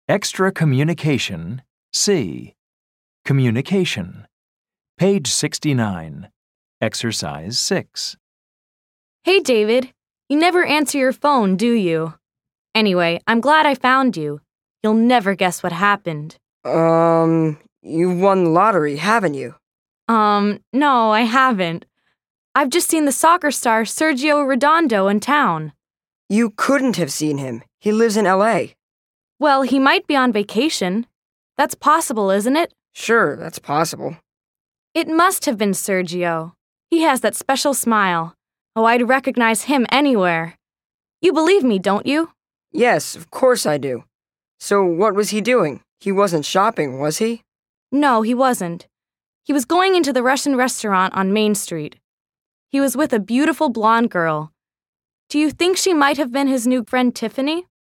Extra Communication, C. Communication. Page 69. Exercise 6. Hey, David. You never answer your phone, do you? Anyway, I'm glad I found you. You'll never guess what happened. You've won the lottery, haven't you? No, I haven't. I've just seen the soccer star Sergio Redondo in town. You couldn't have seen him. He lives in L.A. Well, he might be on vacation. That's possible, isn't it? Sure, that's possible. It must have been Sergio. He has that special smile. Oh, I'd recognize him anywhere. You believe me, don't you? Yes, of course I do. So what was he doing? He wasn't shopping, was he? No, he wasn't. He was going into the Russian restaurant on Main Street. He was with a beautiful blonde girl. Do you think she might have been his new friend Tiffany?